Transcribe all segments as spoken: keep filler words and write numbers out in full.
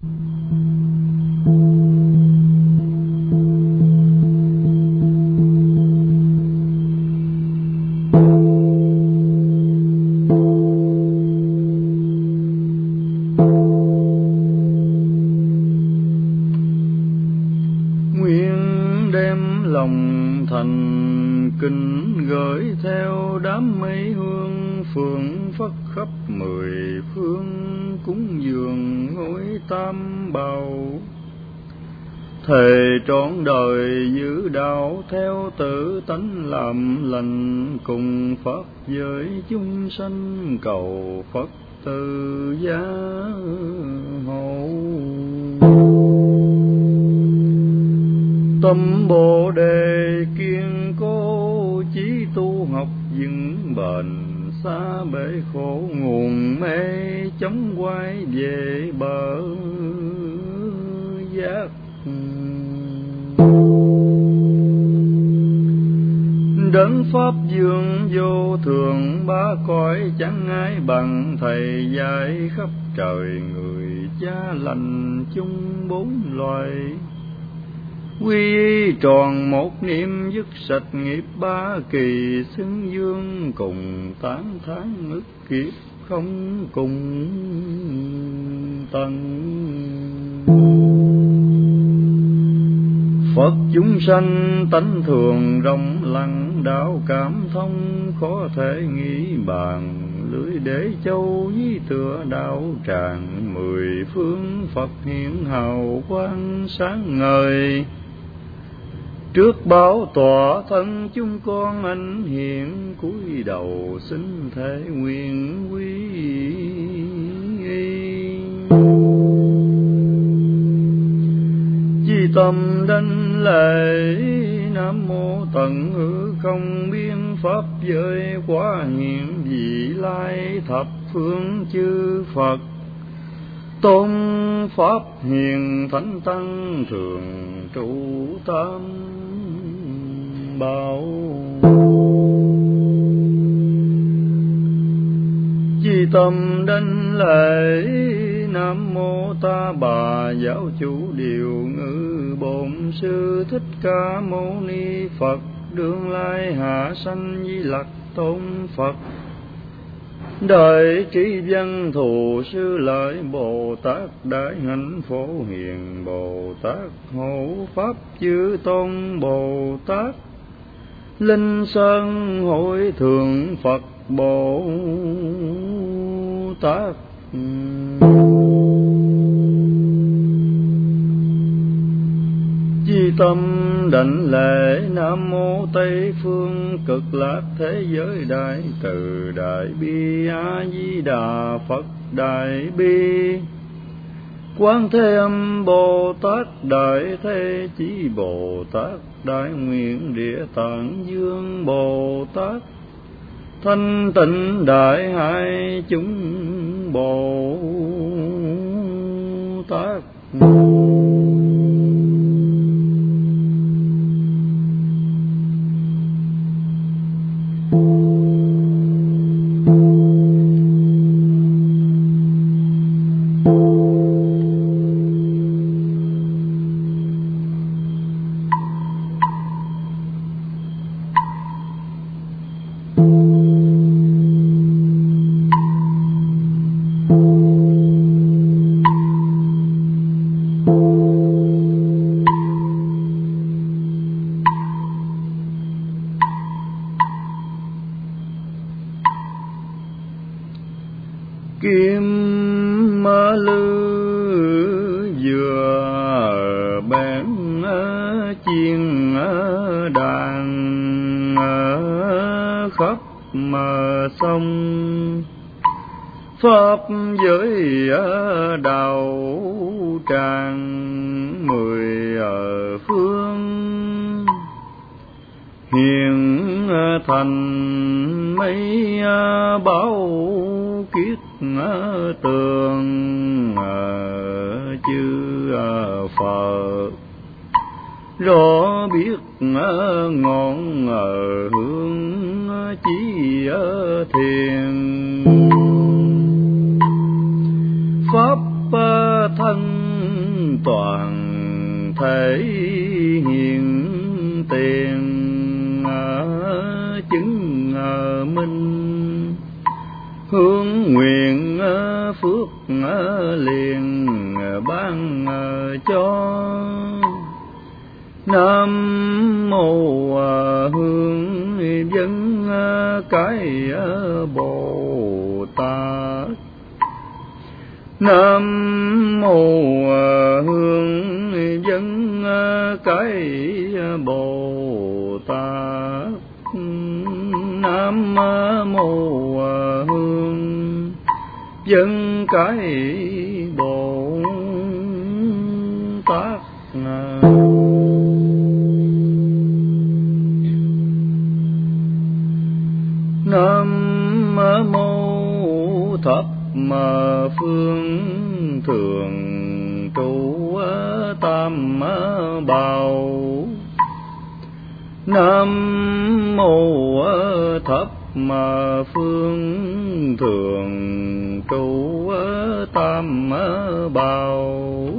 Kinh gửi theo đám mây hương, phượng phất khắp mười phương, cúng dường ngôi tam bảo. Thề trọn đời giữ đạo, theo tự tánh làm lành, cùng pháp giới chúng sanh, cầu Phật từ gia hộ. Tâm Bồ Đề kiên cố, chí tu học vững bền, xa bể khổ nguồn mê, chống quay về bờ giác. Đấng pháp dương vô thường, ba cõi chẳng ai bằng, thầy dạy khắp trời người, cha lành chung bốn loài. Quy tròn một niệm, dứt sạch nghiệp ba kỳ, xưng dương cùng tán thán, ức kiếp không cùng tận. Phật chúng sanh tánh thường rộng lặng, đạo cảm thông khó thể nghĩ bàn, lưới đế châu với tựa đạo tràng, mười phương Phật hiện hào quang sáng ngời. Trước báo tòa thân chúng con anh hiện, cúi đầu xin thể nguyện quy chi tâm đảnh lễ. Nam mô tận hư không biên pháp giới, quá hiện vị lai thập phương chư Phật. Tôn pháp hiền thánh tăng, thường trụ tam bảo. Chi tâm đảnh lễ. Nam mô Ta Bà Giáo chủ Điều Ngự Bổn Sư Thích Ca Mâu Ni Phật, đương lai hạ sanh Di Lặc Tôn Phật. Đại trí văn thù sư lợi Bồ Tát, đại hạnh phổ hiền Bồ Tát, hộ pháp chư tôn Bồ Tát. Linh Sơn hội thượng Phật Bồ Tát. Chi tâm đảnh lễ. Nam mô Tây phương cực lạc thế giới đại từ đại bi, A Di Đà Phật đại bi. Quán Thế Âm Bồ Tát đại thế chí Bồ Tát, đại nguyện Địa Tạng Dương Bồ Tát, thanh tịnh đại hải chúng Bồ Tát. Kim lư vừa bén chiên đàn khắp mà sông, pháp giới đạo tràng mười phương, hiện thành mấy báo kiết tường chư Phật, rõ biết ngọn hương chí thiền. Pháp thân toàn thể hiện tiền chứng minh, hướng nguyện phước liền ban cho. Nam mô Hương Dân Cái Bồ Tát. Nam mô Hương Dân Cái Bồ Tát. Nam mô Hương Dân Cái Bồ Tát. Nam mô Thập Phương Thường Trụ Tam Bảo. Nam mô Thập Phương Thường Trụ Tam Bảo.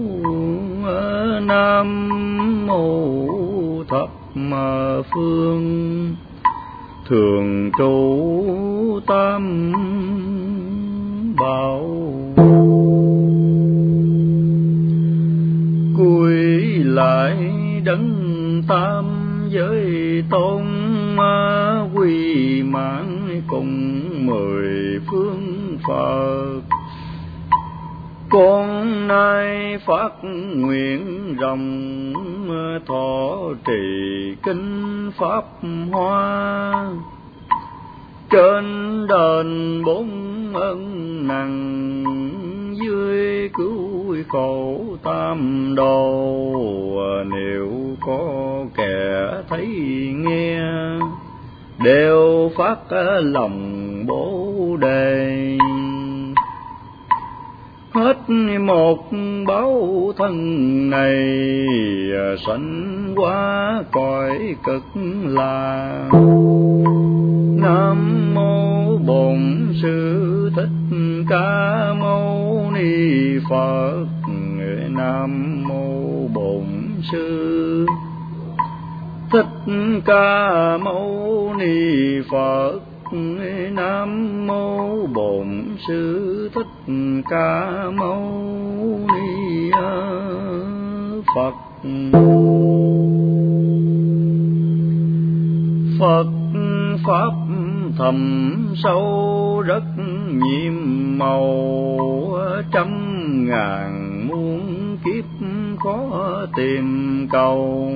Nam mô Thập Phương Thường Trụ Tam Bảo. Cúi lại đấng tam giới tôn, quy mãn cùng mười phương Phật. Con nay phát nguyện rộng, thọ trì kinh pháp hoa. Trên đền bốn ân nặng, dưới cứu khổ tam đồ. Nếu có kẻ thấy nghe, đều phát lòng Bồ Đề. Hết một báo thân này, sanh qua cõi cực lạc. Nam mô Bổn Sư Thích Ca Mâu Ni Phật. Nam mô Bổn Sư Thích Ca Mâu Ni Phật. Nam mô Bổn Sư Thích Ca Mâu Ni Phật. Phật pháp thầm sâu rất nhiệm màu, trăm ngàn muôn kiếp khó tìm cầu.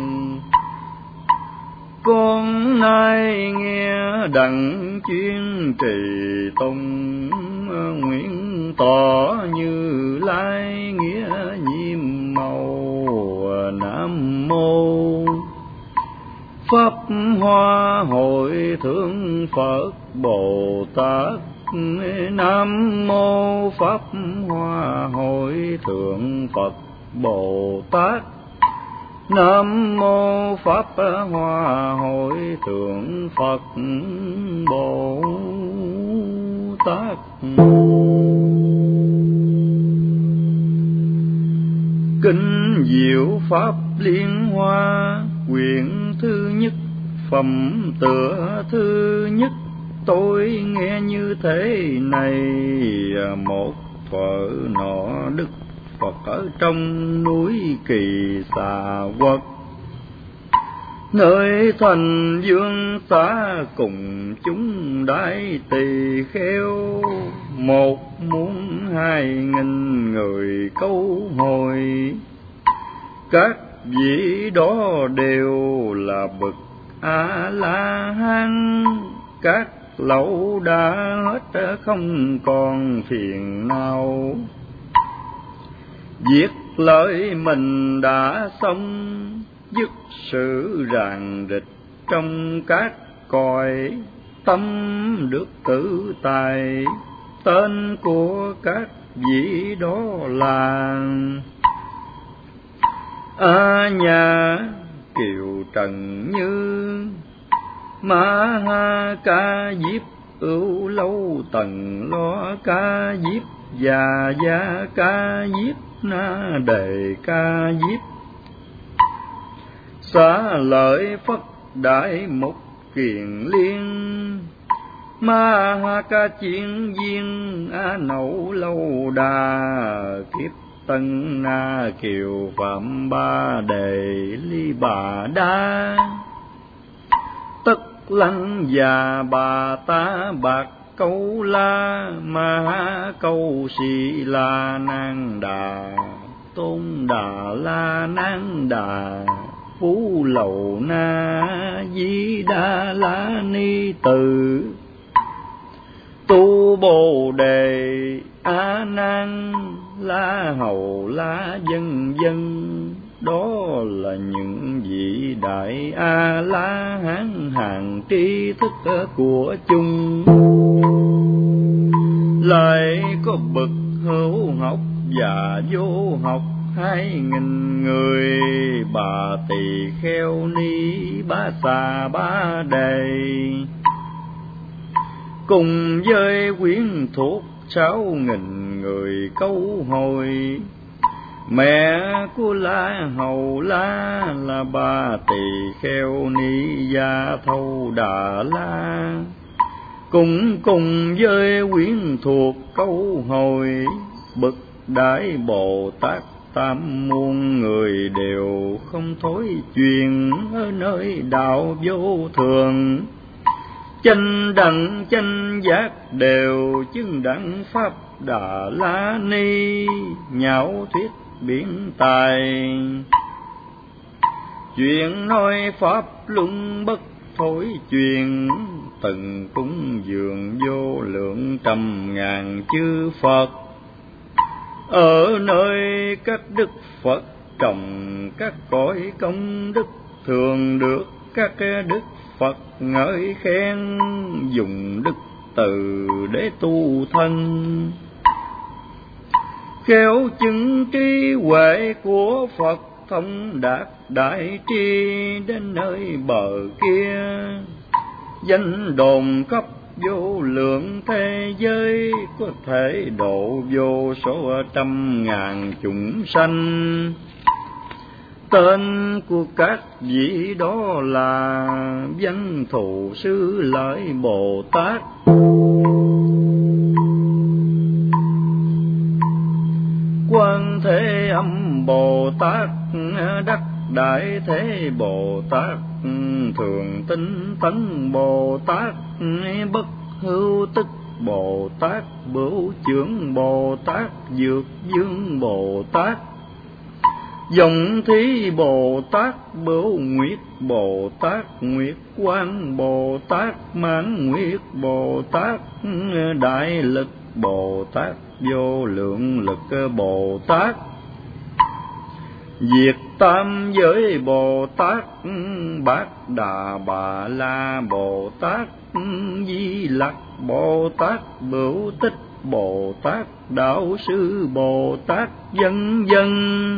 Con nay nghe đặng chuyên trì tùng, nguyện tỏ Như Lai nghĩa nhiệm màu. Nam mô Pháp Hoa Hội Thượng Phật Bồ Tát. Nam mô Pháp Hoa Hội Thượng Phật Bồ Tát. Nam mô Pháp Hoa Hội Thượng Phật Bồ Tát. Kinh Diệu Pháp Liên Hoa, quyển thứ nhất, phẩm tựa thứ nhất. Tôi nghe như thế này, một thuở nọ Đức Phật ở trong núi Kỳ Xà Quốc, nơi thành Dương Xá cùng chúng đại tỳ kheo, một muốn hai nghìn người câu hồi. Các vị đó đều là bậc A La Hán, các lậu đã hết không còn phiền não. Việc lợi mình đã xong, dứt sự ràng rịch trong các cõi. Tâm được tự tại, tên của các vị đó là A Nhà, Kiều Trần Như, Ma Ha Ca Diếp, Ưu Lâu Tần Lo Ca Diếp, Già gia ca diếp na đề ca diếp. Xá lợi Phất Đại Mục Kiền Liên. Ma ha ca chiến viên a nậu lâu đà. Kiếp Tân Na Kiều Phạm Ba Đề Ly Bà Đa. Tất Lăng Già Bà Ta Bạc Câu La. Ma ha Câu Sĩ La Nan Đà. Tôn Đà La Nan Đà. Phú Lầu Na Di Đà La Ni Tử. Tu Bồ Đề A Nan La Hầu La Vân vân. Đó là những vị đại A La Hán hàng tri thức của chung. Lại có bậc hữu học và vô học hai nghìn người. Bà Tỳ Kheo Ni Bá Xà Ba Đề. Cùng với quyến thuộc sáu nghìn người câu hồi. Mẹ của La Hầu La là Bà Tỳ Kheo Ni Gia Thâu Đà La. Cùng cùng với quyến thuộc câu hồi. Bậc Đại Bồ Tát tam muôn người đều không thối truyền ở nơi đạo vô thường. Chánh đẳng chánh giác đều chứng đẳng Pháp Đà La Ni. Nhạo thuyết biển tài. Chuyện nói Pháp luân bất thối truyền. Từng cúng dường vô lượng trăm ngàn chư Phật. Ở nơi các đức Phật trồng các cõi công đức. Thường được các đức Phật ngợi khen. Dùng đức từ để tu thân. Khéo chứng trí huệ của Phật thông đạt đại tri. Đến nơi bờ kia danh đồn khắp vô lượng thế giới. Có thể độ vô số trăm ngàn chúng sanh. Tên của các vị đó là Văn Thù Sư Lợi Bồ Tát. Quan Thế Âm Bồ Tát. Đắc Đại Thế Bồ Tát. Thường Tinh Tấn Bồ Tát. Bất Hữu Tức Bồ Tát. Bửu Chưởng Bồ Tát. Dược Dương Bồ Tát. Dòng Thí Bồ Tát. Bửu Nguyệt Bồ Tát. Nguyệt Quang Bồ Tát. Mãn Nguyệt Bồ Tát. Đại Lực Bồ Tát. Vô Lượng Lực Bồ Tát. Diệt Tam Giới Bồ Tát. Bát Đà Bà La Bồ Tát. Di Lặc Bồ Tát. Bửu Tích Bồ Tát. Đạo Sư Bồ Tát vân vân.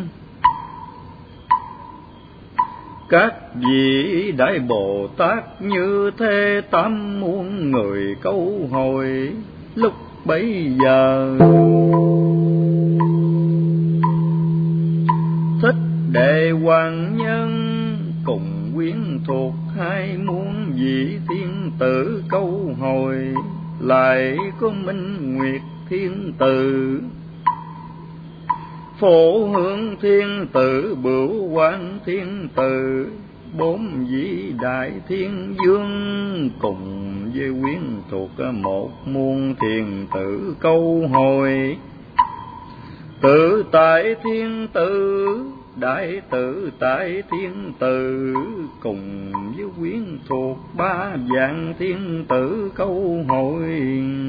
Các vị Đại Bồ Tát như thế tám muôn người câu hồi. Lúc bấy giờ Thích Đệ Hoàng Nhân cùng quyến thuộc hai muôn vị thiên tử câu hồi. Lại có Minh Nguyệt Thiên Tử. Phổ Hương Thiên Tử. Bửu Quang Thiên Tử. Bốn vị Đại Thiên Vương cùng với quyến thuộc một muôn thiên tử câu hồi. Tự Tại Thiên Tử. Đại Tự Tại Thiên Tử cùng với quyến thuộc ba vạn thiên tử câu hồi.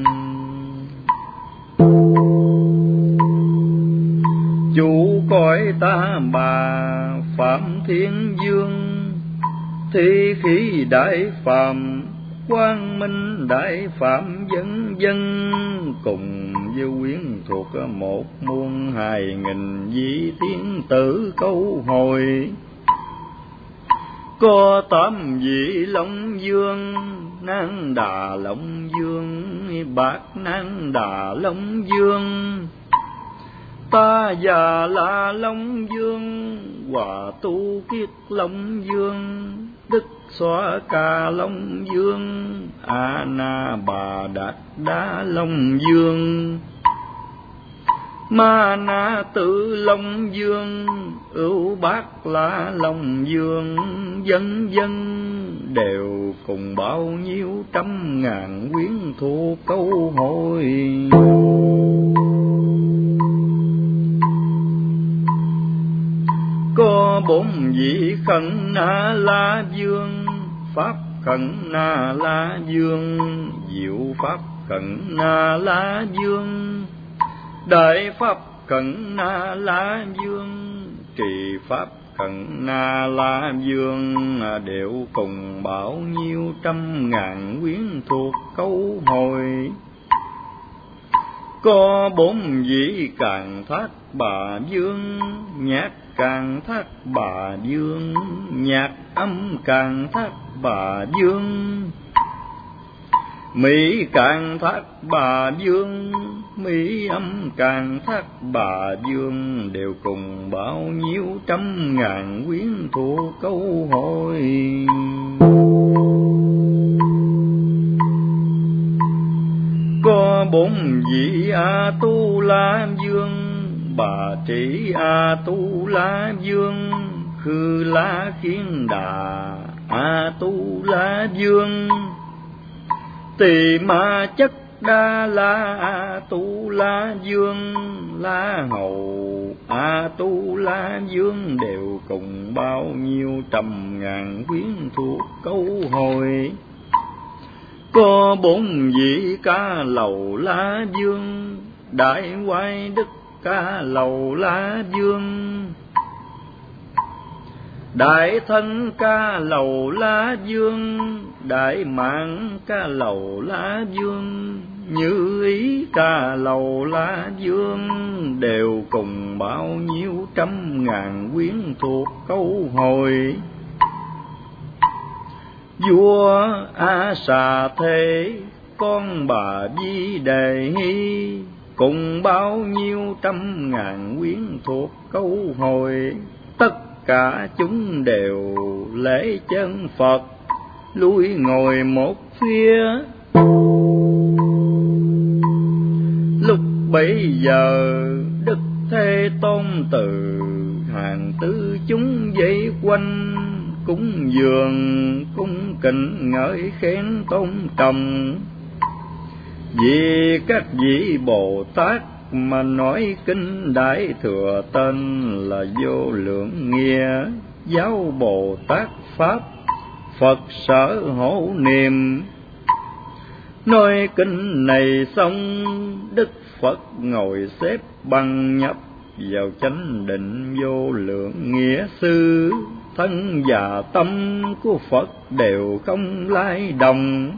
Chủ cõi Ta Bà Phạm Thiên Vương. Thi Khí Đại Phạm. Quang Minh Đại Phạm vân vân cùng với quyến thuộc một muôn hai nghìn vị thiên tử câu hồi. Có tám vị Long Vương. Nan Đà Long Vương. bạc nan đà Long Dương. Ta già là Long Dương, hòa tu kiết Long Dương, đức xóa ca Long Dương, a na bà đạt đá Long Dương. Ma na tự Long Dương, ưu bát la Long Dương, dân dân đều cùng bao nhiêu trăm ngàn quyến thuộc câu hồi. Có bốn vị Khẩn Na La Dương, pháp Khẩn Na La Dương, diệu pháp Khẩn Na La Dương, đại pháp Khẩn Na La Dương, trì pháp Khẩn Na La Dương, đều cùng bao nhiêu trăm ngàn quyến thuộc câu hồi. Có bốn vị Càn Thác Bà Dương, nhạc Càn Thác Bà Dương, nhạc âm Càn Thác Bà Dương, mỹ Càn Thác Bà Dương, mỹ âm Càn Thác Bà Dương, đều cùng bao nhiêu trăm ngàn quyến thuộc câu hồi. Có bốn vị A Tu La Dương, bà trị A Tu La Dương, Khư La Khiên Đà A Tu La Dương, Tỳ Ma Chất Đa La A Tu La Dương, La Hầu A Tu La Dương, đều cùng bao nhiêu trăm ngàn quyến thuộc câu hồi. Có bốn vị Ca Lầu La Dương, đại oai đức Ca Lầu La Dương, đại thân Ca Lầu La Dương, đại mạng Ca Lầu La Dương, như ý Ca Lầu La Dương, đều cùng bao nhiêu trăm ngàn quyến thuộc câu hồi. Vua A Xà Thế, con bà Di Đề Hy, cùng bao nhiêu trăm ngàn quyến thuộc câu hồi. Tất cả chúng đều lễ chân Phật, lui ngồi một phía. Lúc bấy giờ Đức Thế Tôn từ hàng tư chúng vây quanh, cúng dường cung kính ngợi khen tôn trọng. Vì các vị Bồ Tát mà nói kinh Đại Thừa tên là Vô Lượng Nghĩa, giáo Bồ Tát Pháp, Phật Sở Hộ Niệm. Nói kinh này xong, Đức Phật ngồi xếp bằng nhập vào chánh định Vô Lượng Nghĩa Sư. Thân và tâm của Phật đều không lay động.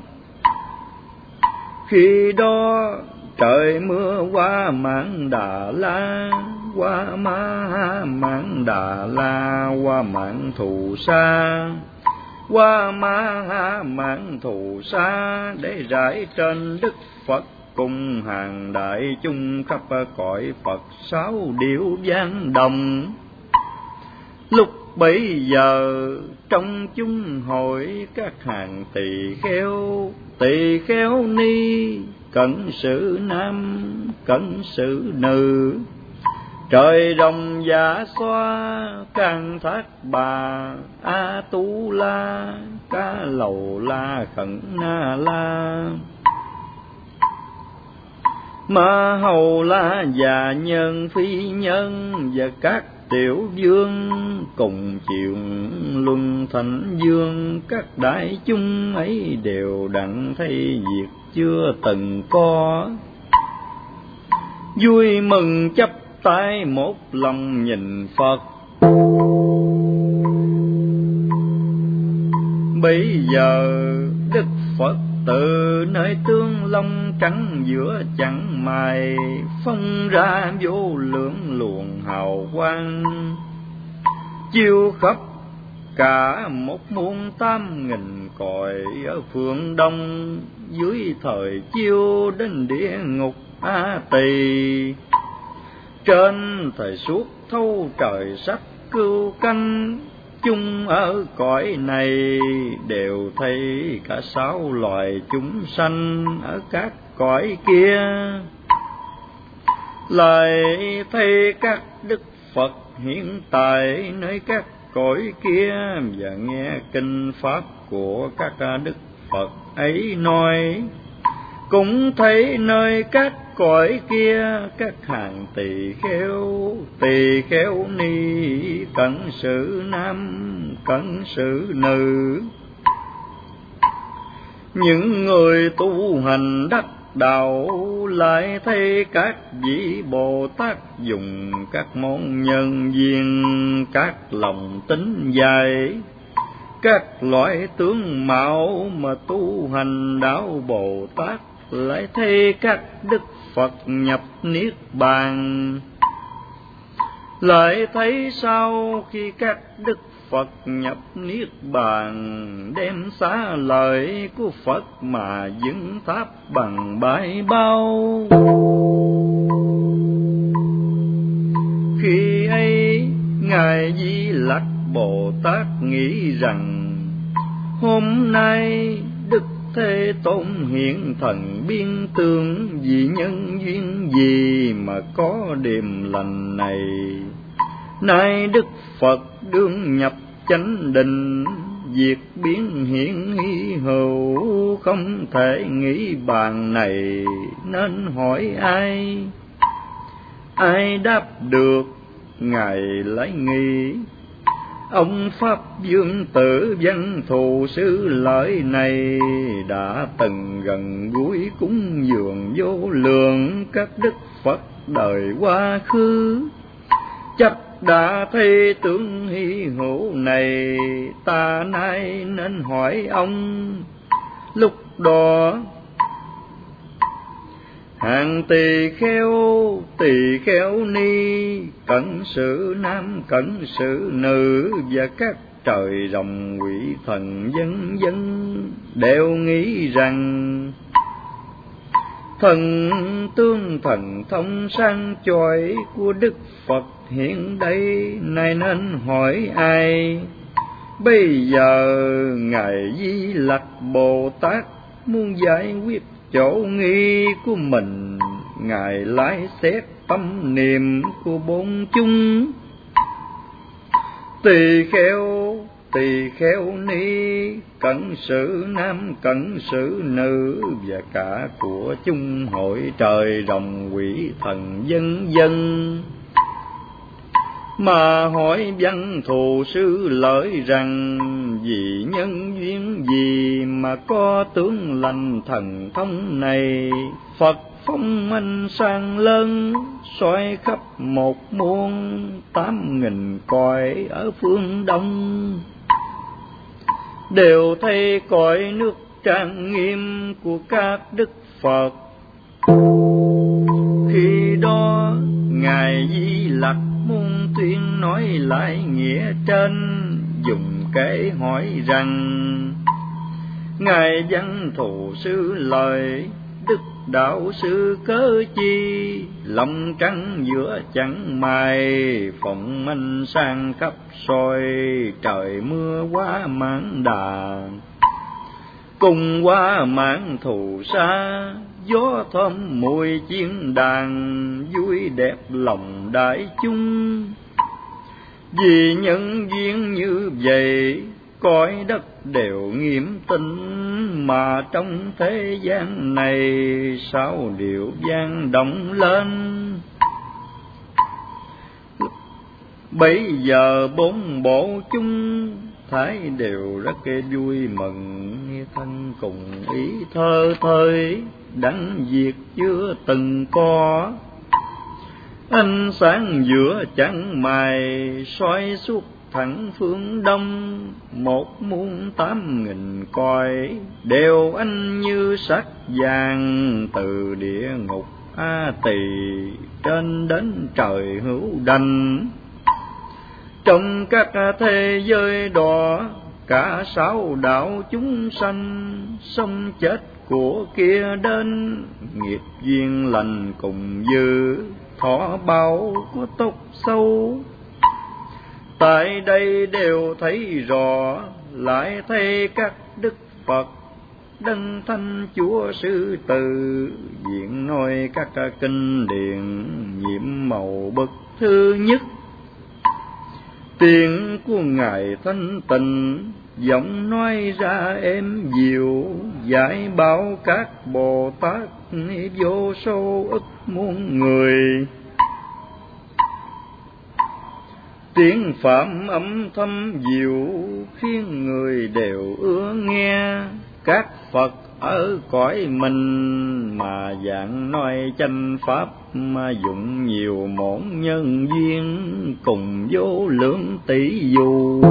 Khi đó trời mưa qua Mãn Đà La, qua Ma Mãn Đà La, qua Mãn Thù Sa, qua Ma Mãn Thù Sa, để rải trên Đức Phật cùng hàng đại chúng khắp cõi Phật sáu điệu vang đồng. Lúc bấy giờ trong chúng hội các hàng tỳ kheo, tỳ kheo ni, cận sự nam, cận sự nữ, trời rồng dạ xoa, Càn Thác Bà, A Tu La, Ca Lầu La, Khẩn Na La, Ma Hầu La, và nhân phi nhân, và các tiểu vương cùng chịu luân thánh dương. Các đại chúng ấy đều đặng thấy việc chưa từng có, vui mừng chắp tay một lòng nhìn Phật. Bây giờ Đức Phật từ nơi tương long trắng giữa chẳng mày, phong ra vô lượng luồng hào quang, chiếu khắp cả một muôn tám nghìn cõi ở phương đông. dưới thời chiêu đến địa ngục A Tỳ. Trên thời suốt thâu trời sách cưu canh, chung ở cõi này đều thấy cả sáu loài chúng sanh ở các cõi kia. Lại thấy các đức Phật hiện tại nơi các cõi kia, và nghe kinh pháp của các đức Phật ấy nói. Cũng thấy nơi các cõi kia các hàng tỳ kheo, tỳ kheo ni, cẩn sự nam, cẩn sự nữ. Những người tu hành đắc đạo lại thấy các vị Bồ Tát dùng các món nhân duyên, các lòng tính dài, các loại tướng mạo mà tu hành đạo Bồ Tát. Lại thấy các đức Phật nhập niết bàn. Lại thấy sau khi các đức Phật nhập niết bàn, đem xá lợi của Phật mà dựng tháp bằng bãi bao. Khi ấy ngài Di Lặc Bồ Tát nghĩ rằng, hôm nay Đức Thế Tôn hiện thần biên tướng, vì nhân duyên gì mà có điềm lành này. Nay Đức Phật đương nhập chánh định, việc biến hiện hy hữu, không thể nghĩ bàn này, nên hỏi ai. Ai đáp được, ngài lấy nghi. Ông Pháp Dương Tử Văn Thù Sư Lợi này, đã từng gần gũi cúng dường vô lượng các đức Phật đời quá khứ. Chắc đã thấy tướng hy hữu này, ta nay nên hỏi ông. Lúc đó hàng tỳ kheo, tỳ kheo ni, cẩn sự nam, cẩn sự nữ, và các trời rồng quỷ thần vân vân đều nghĩ rằng, thần tương thần thông sang chói của Đức Phật hiện đây, này nên hỏi ai. Bây giờ ngài Di Lặc Bồ Tát muốn giải quyết chỗ nghi của mình, ngài lái xét tâm niệm của bốn chúng. Tỳ kheo, tỳ kheo ni, cẩn sự nam, cẩn sự nữ, và cả của chung hội trời rồng quỷ thần vân vân. Mà hỏi Văn Thù Sư Lợi rằng, vì nhân duyên gì mà có tướng lành thần thông này. Phật phong anh sang lớn, soi khắp một muôn tám nghìn cõi ở phương Đông. Đều thấy cõi nước trang nghiêm của các đức Phật. Khi đó ngài Di Lặc muốn tuyên nói lại nghĩa trên, dùng kể hỏi rằng, ngài Văn Thù Sư Lợi, Đức Đạo Sư cớ chi, lòng trắng giữa chẳng mai, phụng minh sang khắp soi, trời mưa quá mãn đà. Cùng qua mãn thù xa, gió thơm mùi chiên đàn, vui đẹp lòng đại chúng. Vì nhân duyên như vậy, cõi đất đều nghiêm tĩnh, mà trong thế gian này sao điệu vang động lên. Bây giờ bốn bộ chúng thấy đều rất vui mừng, thân cùng ý thơ thơi, đắng việc chưa từng có. Ánh sáng giữa chẳng mày soi suốt thẳng phương đông, một muôn tám nghìn cõi đều ánh như sắc vàng. Từ địa ngục A Tỳ trên đến trời hữu đành, trong các thế giới đó cả sáu đạo chúng sanh, sống chết của kia đến, nghiệp duyên lành cùng dư, thọ bao có tốt xấu. Tại đây đều thấy rõ, lại thấy các đức Phật đấng Thánh Chúa Sư Từ, diện nói các kinh điển nhiệm màu bậc thứ nhất. Tiếng của Ngài thanh tịnh, giọng nói ra êm dịu, giải bảo các Bồ Tát vô số ức muôn người. Tiếng Phạm âm thâm diệu, khiến người đều ưa nghe. Các Phật ở cõi mình, mà dạng nói chánh pháp, mà dụng nhiều món nhân duyên, cùng vô lượng tỷ dù.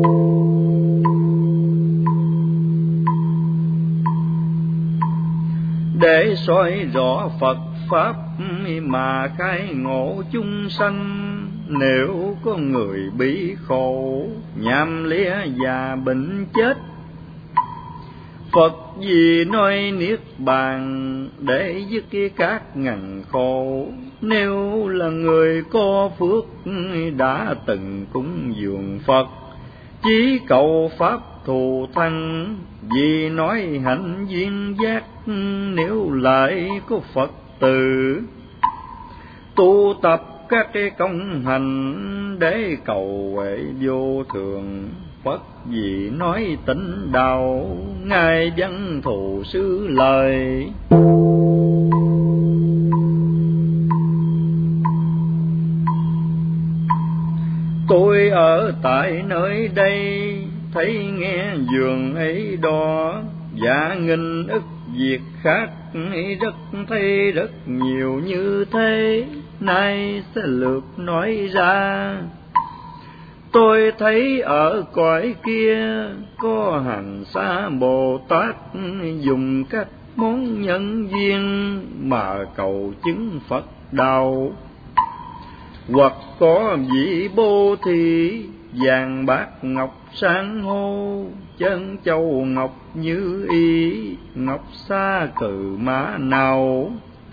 Để soi rõ Phật pháp, mà khai ngộ chúng sanh. Nếu có người bị khổ, nham lía và bệnh chết, Phật vì nói niết bàn, để dứt các ngàn khổ. Nếu là người có phước, đã từng cúng dường Phật, chí cầu pháp thù thắng, vì nói hạnh duyên giác. Nếu lại có Phật tử, tu tập các cái công hành, để cầu huệ vô thường. Phật vì nói tịnh đạo, ngài văn thù xứ lời. Tôi ở tại nơi đây, thấy nghe giường ấy đó, và nghìn ức việc khác rất thấy rất nhiều như thế. Nay sẽ lược nói ra. Tôi thấy ở cõi kia, có hàng xa Bồ Tát, dùng các món nhân duyên, mà cầu chứng Phật đạo. Hoặc có vị Bồ Thí, vàng bát ngọc san hô, chân châu ngọc như ý, ngọc sa cừ mã nào.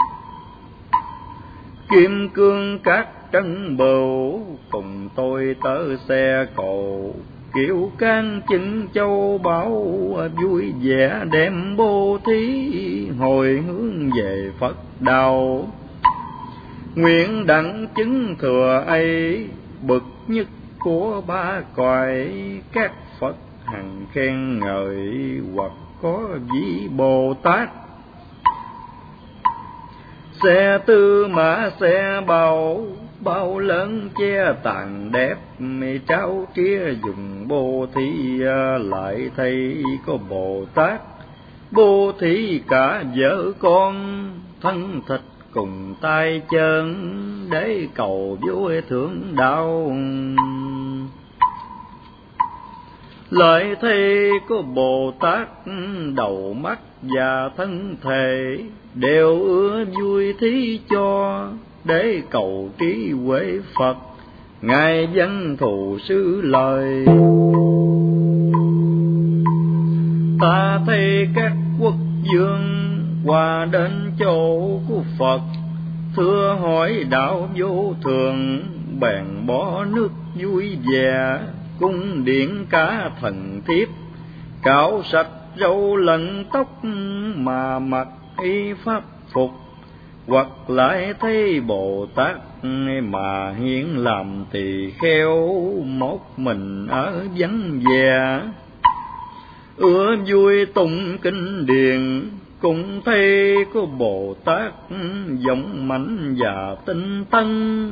Kim cương các trân bầu, cùng tôi tớ xe cộ, kiểu can chân châu báu, vui vẻ đem Bố Thí, hồi hướng về Phật đạo. Nguyện đặng chứng thừa ấy, bậc nhất của ba cõi, các Phật hằng khen ngợi. Hoặc có vị Bồ Tát, xe tư mã xe bào, bao lớn che tàn đẹp, trao kia dùng Bố Thí. Lại thấy có Bồ Tát Bố Thí cả vợ con, thân thịt cùng tay chân, để cầu vui thượng đạo. Lại thấy có Bồ Tát đầu mắt và thân thể, đều ưa vui thí cho, để cầu trí huệ Phật. Ngài văn thù xứ lời. Ta thấy các quốc vương qua đến chỗ của Phật, thưa hỏi đạo vô thường, bèn bỏ nước vui vẻ, cung điện cả thần thiếp, cạo sạch râu lẫn tóc, mà mặc y pháp phục. Hoặc lại thấy Bồ Tát mà hiện làm tỳ kheo, một mình ở vắng vẻ, ưa vui tụng kinh điển. Cũng thấy có Bồ Tát giọng mạnh và tinh tấn,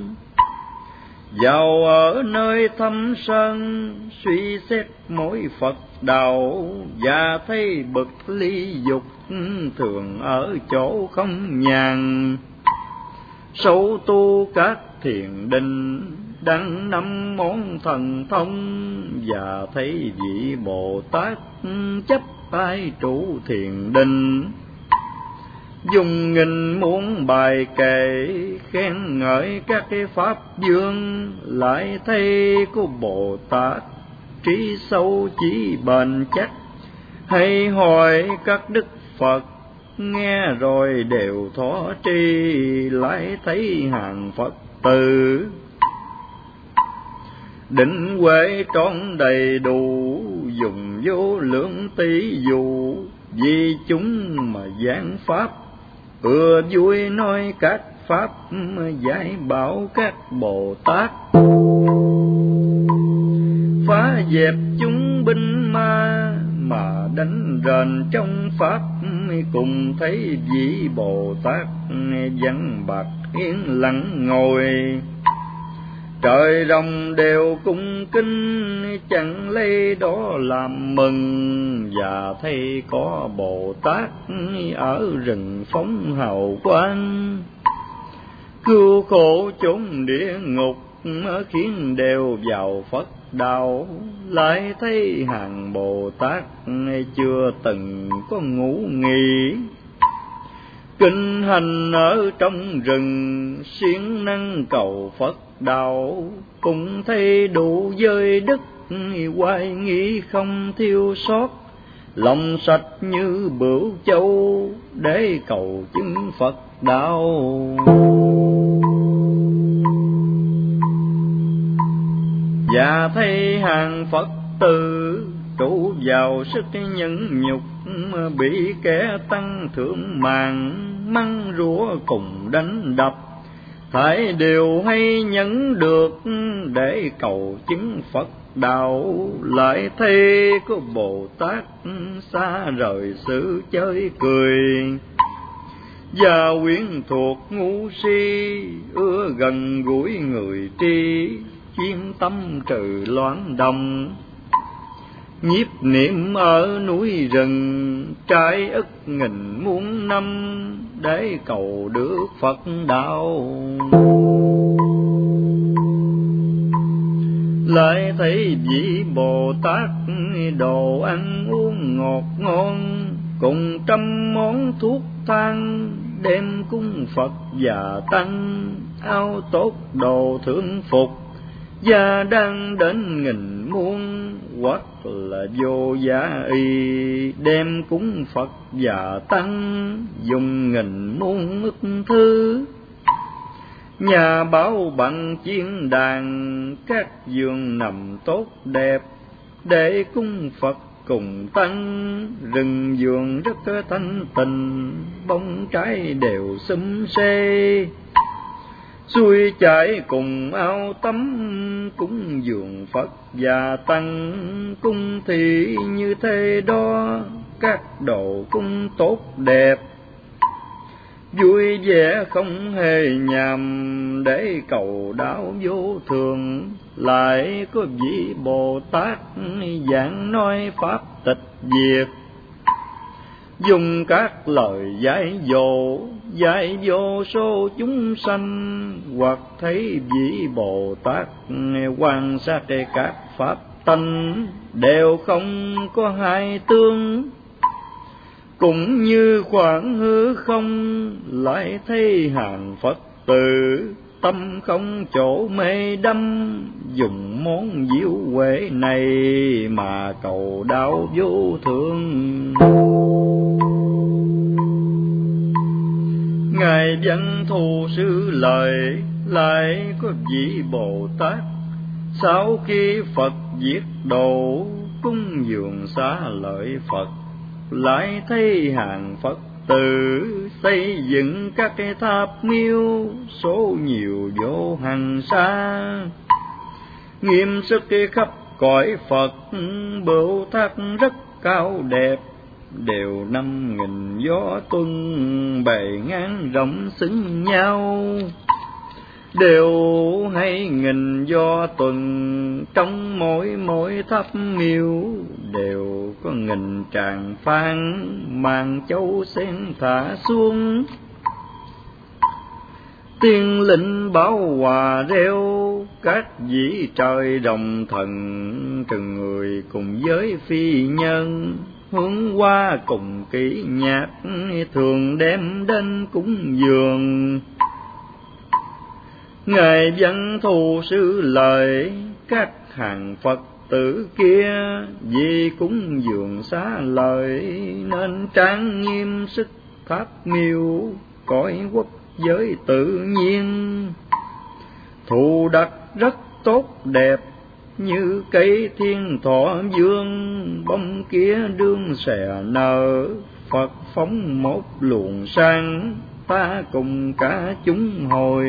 vào ở nơi thâm sân, suy xét mỗi Phật đạo. Và thấy bậc ly dục, thường ở chỗ không nhàn, sâu tu các thiền định, đăng năm món thần thông. Và thấy vị Bồ Tát chấp tay trụ thiền định, dùng nghìn muôn bài kệ, khen ngợi các cái pháp dương. Lại thấy có Bồ Tát trí sâu chí bền chắc, hay hỏi các đức Phật nghe rồi đều thỏa tri, lại thấy hàng Phật tử định huệ trọn đầy đủ, dùng vô lượng tỷ dụ vì chúng mà giảng pháp, ưa vui nói các pháp giải bảo các Bồ Tát, phá dẹp chúng binh ma mà đánh rền trong pháp, cùng thấy vị Bồ Tát văn bạc yên lặng ngồi, trời rồng đều cung kính chẳng lấy đó làm mừng, và thấy có Bồ Tát ở rừng phóng hào quang, cứu khổ chốn địa ngục khiến đều vào Phật đạo, lại thấy hàng Bồ Tát chưa từng có ngủ nghỉ, kinh hành ở trong rừng siêng năng cầu Phật đạo, cũng thấy đủ giới đức hoài nghi không thiếu sót, lòng sạch như bửu châu để cầu chứng Phật đạo. Và thấy hàng Phật tử trụ vào sức nhẫn nhục, bị kẻ tăng thượng màn mắng rủa cùng đánh đập, phải đều hay nhẫn được để cầu chứng Phật đạo, lại thấy có Bồ Tát xa rời sự chơi cười, và quyến thuộc ngu si ưa gần gũi người tri, chuyên tâm trừ loạn động, nhiếp niệm ở núi rừng trái ức nghìn muôn năm, để cầu được Phật đạo. Lại thấy vị Bồ Tát đồ ăn uống ngọt ngon, cùng trăm món thuốc thang đem cúng Phật và tăng, áo tốt đồ thượng phục và đang đến nghìn muôn, hoặc là vô giá y đem cúng Phật và tăng, dùng nghìn muôn ức thứ. Nhà bảo bằng chiên đàn, các giường nằm tốt đẹp để cúng Phật cùng tăng, rừng vườn rất thanh tịnh, bông trái đều xum xê, xuôi chảy cùng ao tắm, cúng dường Phật và tăng, cung thị như thế đó các đồ cung tốt đẹp, vui vẻ không hề nhàm để cầu đạo vô thường. Lại có vị Bồ Tát giảng nói pháp tịch diệt, dùng các lời giải dỗ dạy vô số chúng sanh, hoặc thấy vị Bồ Tát quan sát các pháp tánh đều không có hai tương, cũng như khoảng hư không. Lại thấy hàng Phật tử tâm không chỗ mê đắm, dùng món diệu huệ này mà cầu đạo vô thượng. Ngài Văn Thù Sư lời lại có vị Bồ Tát, sau khi Phật diệt độ cúng dường xá lợi Phật, lại thấy hàng Phật tử xây dựng các cái tháp miếu số nhiều vô hằng xa, nghiêm sức khắp cõi Phật. Bửu tháp rất cao đẹp, đều năm nghìn gió tuân, bề ngang rộng xứng nhau, đều hay nghìn gió tuần. Trong mỗi mỗi tháp miếu đều có nghìn tràng phan, màn châu sen thả xuống, tiên linh báo hòa reo. Các vị trời đồng thần từng người cùng với phi nhân, hướng qua cùng kỹ nhạc thường đem đến cúng dường. Ngài Văn Thù Sư lời các hàng Phật tử kia, vì cúng dường xá lợi nên trang nghiêm sức tháp miêu, cõi quốc giới tự nhiên. Thụ đặt rất tốt đẹp, như cây thiên thọ dương, bông kia đương xẻ nở. Phật phóng một luồng sáng, ta cùng cả chúng hồi.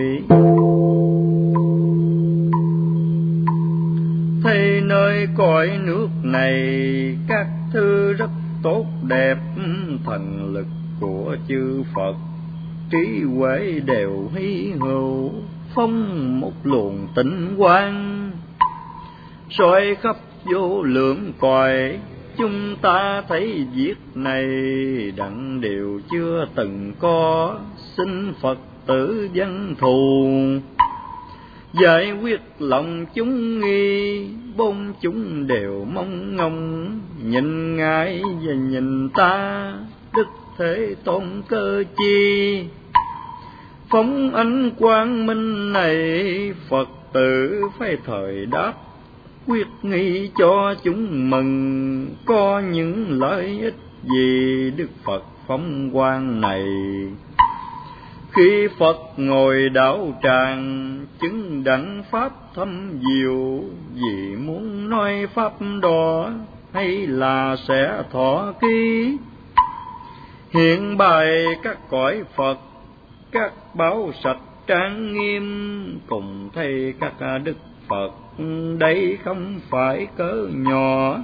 Thấy nơi cõi nước này, các thứ rất tốt đẹp, thần lực của chư Phật, trí huệ đều hy hữu, phong một luồng tịnh quang, soi khắp vô lượng cõi. Chúng ta thấy việc này đặng đều chưa từng có, xin Phật tử văn thù giải quyết lòng chúng nghi. Bốn chúng đều mong ngóng, nhìn ngài và nhìn ta, Đức Thế Tôn cơ chi. Phóng ánh quang minh này, Phật tử phải thời đáp, quyết nghi cho chúng mừng. Có những lợi ích gì Đức Phật phóng quang này? Khi Phật ngồi đạo tràng, chứng đẳng pháp thâm diệu, vì muốn nói pháp đó, hay là sẽ thọ ký. Hiện bày các cõi Phật, các báo sạch trang nghiêm, cùng thầy các Đức Phật, đây không phải cỡ nhỏ.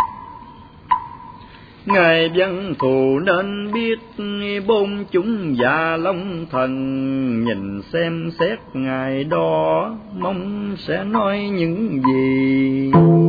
Ngài văn thù nên biết, bốn chúng già long thần, nhìn xem xét ngài đó, mong sẽ nói những gì.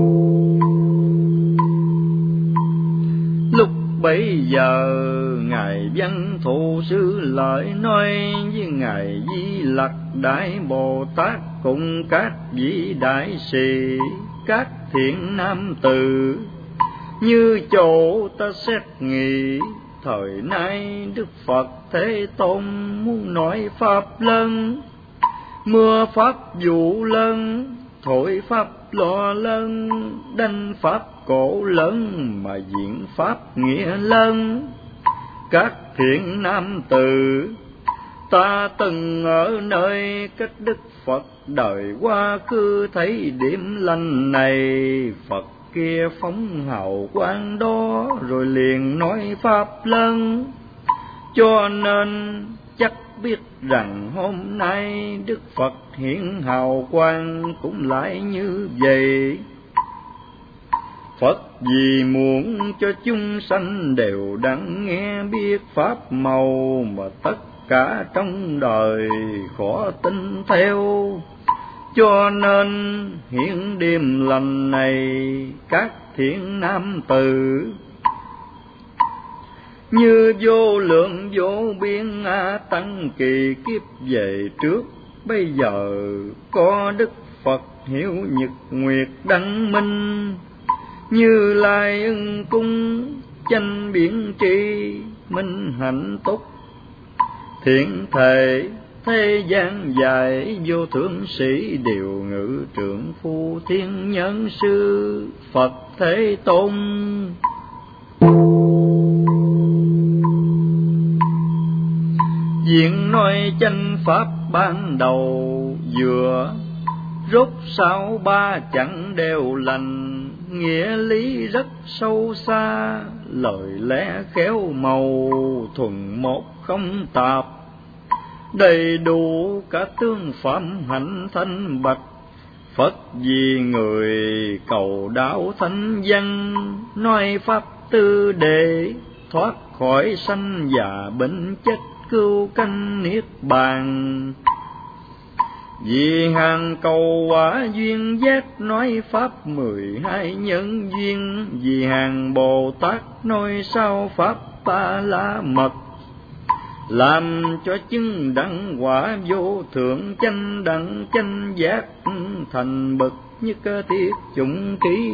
Lúc bấy giờ ngài văn thù sư lợi nói với ngài Di Lặc Đại Bồ Tát, cùng các vị đại sĩ, các thiện nam tử, như chỗ ta xét nghĩ. Thời nay Đức Phật Thế Tôn muốn nói pháp lớn, mưa pháp vụ lớn, thổi pháp lo lớn, đánh pháp cổ lớn, mà diễn pháp nghĩa lớn. Các thiện nam tử, ta từng ở nơi cách Đức Phật đời quá khứ, thấy điểm lành này. Phật kia phóng hào quang đó, rồi liền nói pháp lớn. Cho nên chắc biết rằng hôm nay Đức Phật hiện hào quang cũng lại như vậy. Phật vì muốn cho chúng sanh đều đặng nghe biết pháp màu, mà tất cả trong đời khó tin theo. Cho nên hiện đêm lành này, các thiện nam tử, như vô lượng vô biên a tăng kỳ kiếp về trước. Bây giờ có Đức Phật Hiếu Nhật Nguyệt Đăng Minh, Như Lai ưng cung chánh biển tri, minh hạnh túc thiện thể. Thế gian dài vô thượng sĩ, điều ngự trượng phu thiên nhân sư Phật Thế Tôn. Diện nói chánh pháp ban đầu, vừa rốt sau ba chẳng đều lành, nghĩa lý rất sâu xa, lời lẽ khéo màu, thuần một không tạp, đầy đủ cả tương phẩm hạnh thanh bạch. Phật vì người cầu đạo thánh văn, nói pháp tư để thoát khỏi sanh già bệnh chết, cứu canh niết bàn. Vì hàng cầu quả duyên giác, nói pháp mười hai nhân duyên. Vì hàng Bồ Tát nói sao pháp ba la mật, làm cho chứng đẳng quả vô thượng chánh đẳng chánh giác, thành bậc nhất thiết chủng ký.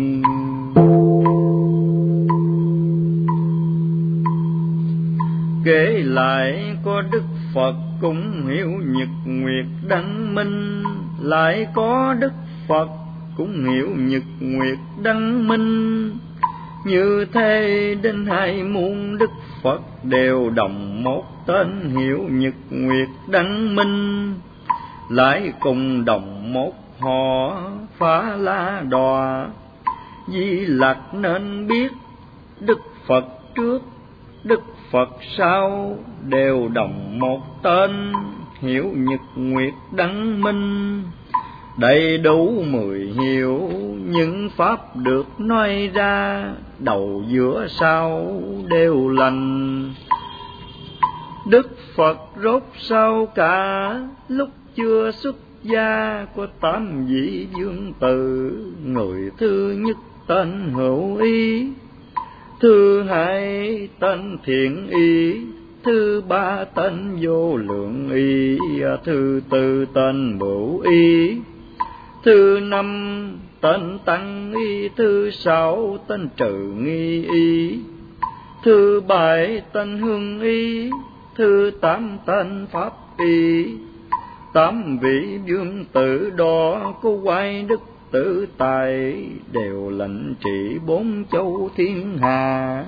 Kể lại có Đức Phật cũng Hiếu Nhật Nguyệt Đăng Minh, lại có Đức Phật cũng Hiếu Nhật Nguyệt Đăng Minh, Như thế đến hai muôn Đức Phật đều đồng một tên hiệu Nhật Nguyệt Đăng Minh, lại cùng đồng một họ Phá La Đòa. Di Lặc nên biết Đức Phật trước Đức Phật sau đều đồng một tên hiệu Nhật Nguyệt Đăng Minh. Đầy đủ mười hiệu những pháp được nói ra, đầu giữa sau đều lành. Đức Phật rốt sau cả lúc chưa xuất gia có tám vị vương tử. Người thứ nhất tên Hữu Ý, thứ hai tên Thiện Ý, thứ ba tên Vô Lượng Ý, thứ tư tên Bửu Ý, thứ năm tên Tăng Ý, thứ sáu tên Trừ Nghi Ý, thứ bảy tên Hương Ý, thứ tám tên Pháp Ý. Tám vị vương tử đó có quay đức tử tài, đều lãnh trị bốn châu thiên hà.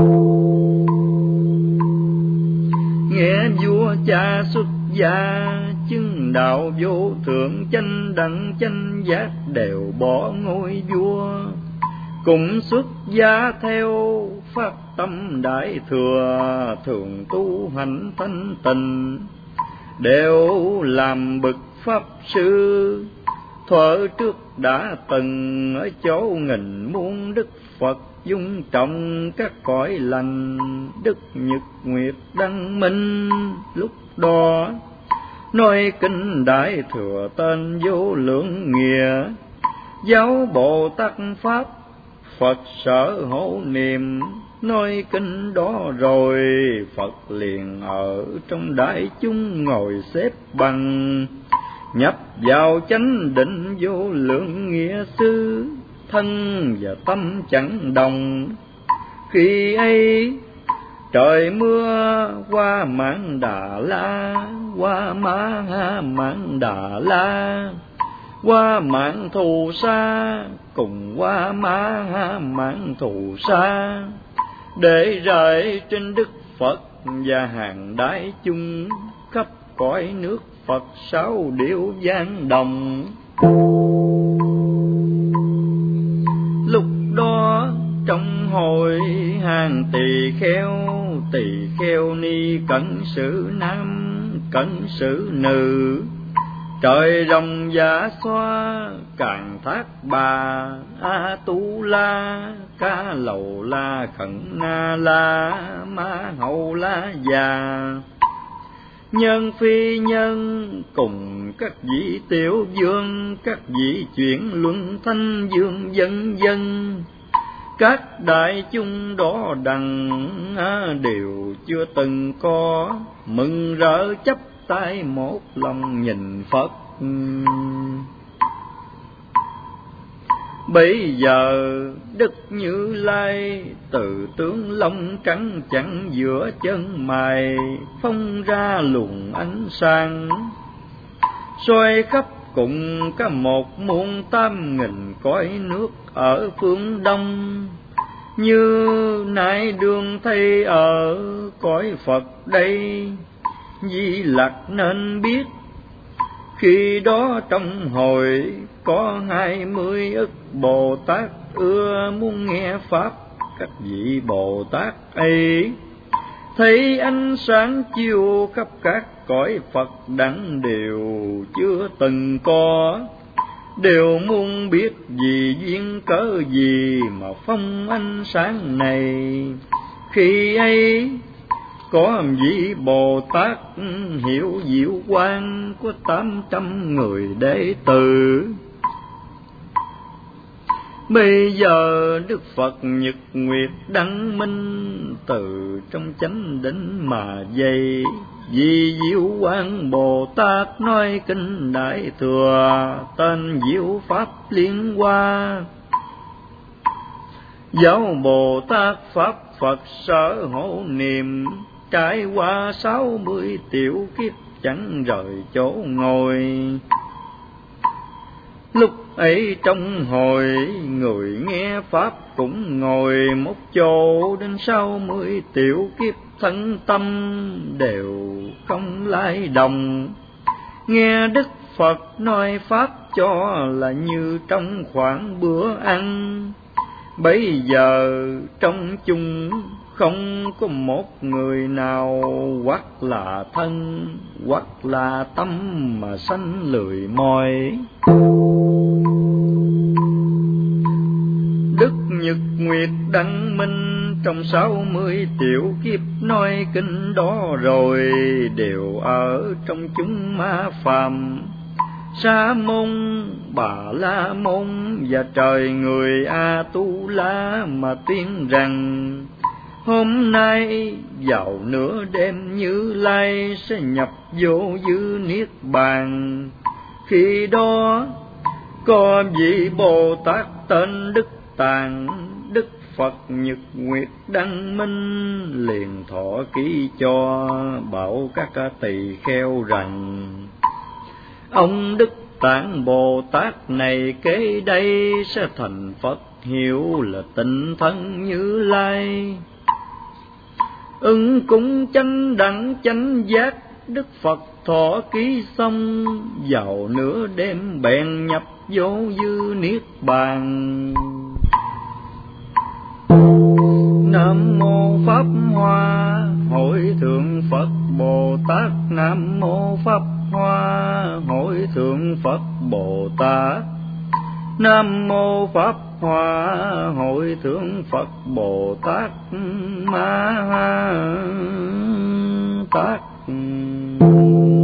Nghe vua cha xuất gia, chứng đạo vô thượng chánh đẳng chánh giác, đều bỏ ngôi vua, cùng xuất gia theo phát tâm đại thừa, thường tu hành thanh tịnh, đều làm bậc pháp sư. Thuở trước đã từng ở chỗ nghìn muôn Đức Phật dung trọng các cõi lành. Đức Nhật Nguyệt Đăng Minh lúc đó nói kinh đại thừa tên Vô Lượng Nghĩa, giáo Bồ Tát Pháp Phật sở hộ niệm. Nói kinh đó rồi Phật liền ở trong đại chúng ngồi xếp bằng, nhập vào chánh định Vô Lượng Nghĩa sư, thân và tâm chẳng đồng. Khi ấy trời mưa qua Mãn Đà La, qua Ma Ha Mãn Đà La, qua Mãn Thù Sa, cùng qua Ma Ha Mãn Thù Sa, để rơi trên Đức Phật và hàng đại chúng khắp cõi nước Phật sáu điệu vang đồng. Lúc đó trong hội hàng tỳ kheo, tỳ kheo ni cẩn sự nam cẩn sự nữ, trời rồng giả xoa càng thác bà A Tu La, Ca Lầu La, Khẩn Na La, Ma Hậu La già. Nhân phi nhân cùng các vị tiểu vương, các vị chuyển luân thanh dương vân vân, các đại chúng đó đằng đều chưa từng có, mừng rỡ chắp tay một lòng nhìn Phật. Bây giờ Đức Như Lai từ tướng lông trắng chẳng giữa chân mày, phóng ra luồng ánh sáng, soi khắp cùng cả một muôn tám nghìn cõi nước ở phương đông. Như nãy đường thấy ở cõi Phật đây, Di Lặc nên biết khi đó trong hội có hai mươi ức Bồ Tát ưa muốn nghe pháp. Các vị Bồ Tát ấy thấy ánh sáng chiếu khắp các cõi Phật đẳng đều chưa từng có, đều muốn biết vì duyên cớ gì mà phong ánh sáng này. Khi ấy có vị Bồ Tát hiểu diệu quang, có tám trăm người đệ tử. Bây giờ Đức Phật Nhật Nguyệt Đăng Minh từ trong chánh định mà dậy, vì diệu quang Bồ Tát nói kinh đại thừa tên diệu pháp liên hoa. Giáo Bồ Tát Pháp Phật sở hộ niệm, trải qua sáu mươi tiểu kiếp chẳng rời chỗ ngồi. Lúc ấy trong hồi người nghe pháp cũng ngồi một chỗ, đến sáu mươi tiểu kiếp thân tâm đều không lay động. Nghe Đức Phật nói pháp cho là như trong khoảng bữa ăn. Bấy giờ trong chung không có một người nào hoặc là thân hoặc là tâm mà sanh lười mỏi. Đức Nhật Nguyệt Đăng Minh trong sáu mươi tiểu kiếp nói kinh đó rồi, đều ở trong chúng ma phàm. Sa môn, Bà La Môn và trời người A Tu La mà tuyên rằng hôm nay vào nửa đêm Như Lai sẽ nhập vô dư niết bàn. Khi đó có vị Bồ Tát tên Đức Tạng, Đức Phật Nhật Nguyệt Đăng Minh liền thọ ký cho, bảo các tỳ kheo rằng ông Đức Tạng Bồ Tát này kế đây sẽ thành Phật, hiệu là Tịnh Thân Như Lai. Ứng cúng chánh đẳng chánh giác, Đức Phật thọ ký xong, vào nửa đêm bèn nhập vô dư niết bàn. Nam mô Pháp Hoa Hội Thượng Phật Bồ Tát. Nam mô Pháp Hoa Hội Thượng Phật Bồ Tát. Nam mô Pháp Hoa Hội Thượng Phật Bồ Tát Ma Tát.